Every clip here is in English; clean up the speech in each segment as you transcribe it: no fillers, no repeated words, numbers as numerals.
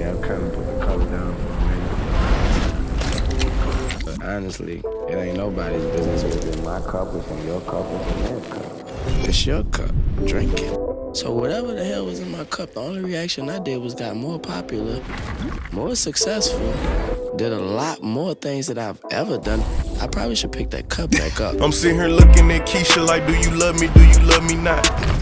Yeah, I kinda put the cup down for a minute. But honestly, it ain't nobody's business within my cup, it's in your cup, it's in their cup. It's your cup. Drink it. So whatever the hell was in my cup, the only reaction I did was got more popular, more successful, did a lot more things that I've ever done. I probably should pick that cup back up. I'm sitting here looking at Keisha like, do you love me, do you love me not?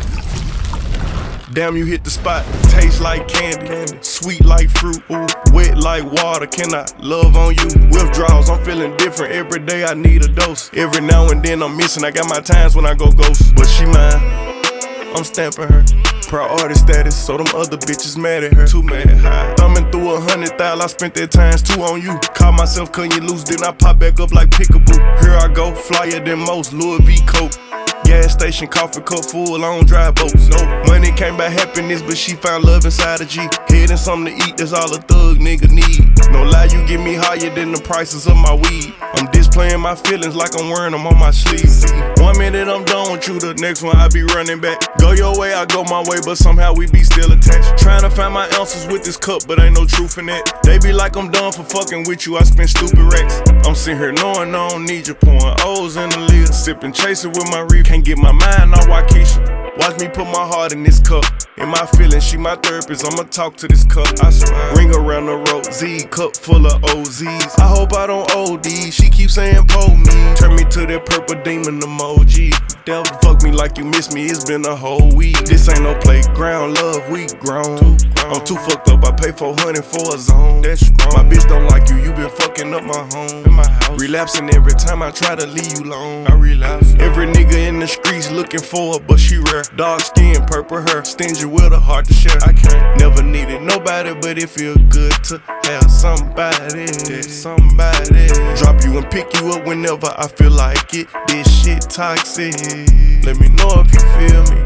Damn, you hit the spot, taste like candy, sweet like fruit, ooh, wet like water, can I love on you? Withdrawals, I'm feeling different, every day I need a dose. Every now and then I'm missing, I got my times when I go ghost. But she mine, I'm stamping her. Priority status, so them other bitches mad at her. Too mad, high. Thumbing through 100,000, I spent that times 2 on you. Caught myself cutting you loose, then I pop back up like Pickaboo. Here I go, flyer than most, Louis V. Coke. Gas station, coffee cup full, I don't drive boats. No money came by happiness, but she found love inside a G. Head and something to eat, that's all a thug nigga need. No lie, you get me higher than the prices of my weed. I'm displaying my feelings like I'm wearing them on my sleeves. 1 minute I'm done with you, the next one I be running back. Go your way, I go my way, but somehow we be still attached. Trying to find my answers with this cup, but ain't no truth in that. They be like I'm done for fucking with you, I spend stupid racks. I'm sitting here knowing I don't need you, pouring O's in the lid, sipping, chasing with my reef. Can't get my mind on Waukesha. Watch me put my heart in this cup. In my feelings, she my therapist, I'ma talk to this cup. I swear. Ring around the road, Z, cup full of OZs. I hope I don't OD, she keeps saying pull me. Turn me to that purple demon emoji. Devil fuck me like you miss me, it's been a whole week. This ain't no playground, love, we grown. I'm too fucked up, I pay 400 for a zone. That's strong. My bitch don't like you, you been fucking up my home. In my house. Relapsing every time I try to leave you alone. I relapse. Every nigga in the streets looking for her, but she rare. Dark skin, purple hair, stingy with a heart to share. I can't never needed nobody, but it feel good to have somebody. Somebody drop you and pick you up whenever I feel like it. This shit toxic. Let me know if you feel me.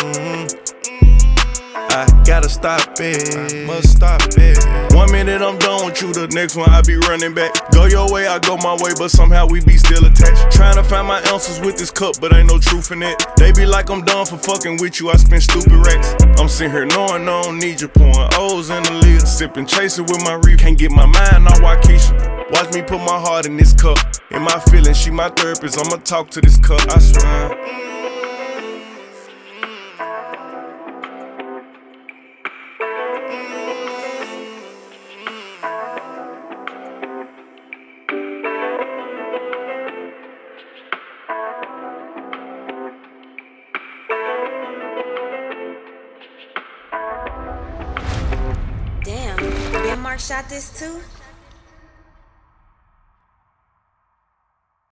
I gotta stop it, I must stop it. 1 minute I'm done with you, the next one I be running back. Go your way, I go my way, but somehow we be still attached. Trying to find my answers with this cup, but ain't no truth in it. They be like I'm done for fucking with you, I spend stupid racks. I'm sitting here knowing I don't need you, pouring O's in the lid, sipping, chasing with my reef. Can't get my mind on Waukesha. Watch me put my heart in this cup. In my feelings, she my therapist, I'ma talk to this cup, I swear. Damn, Ben Mark shot this too?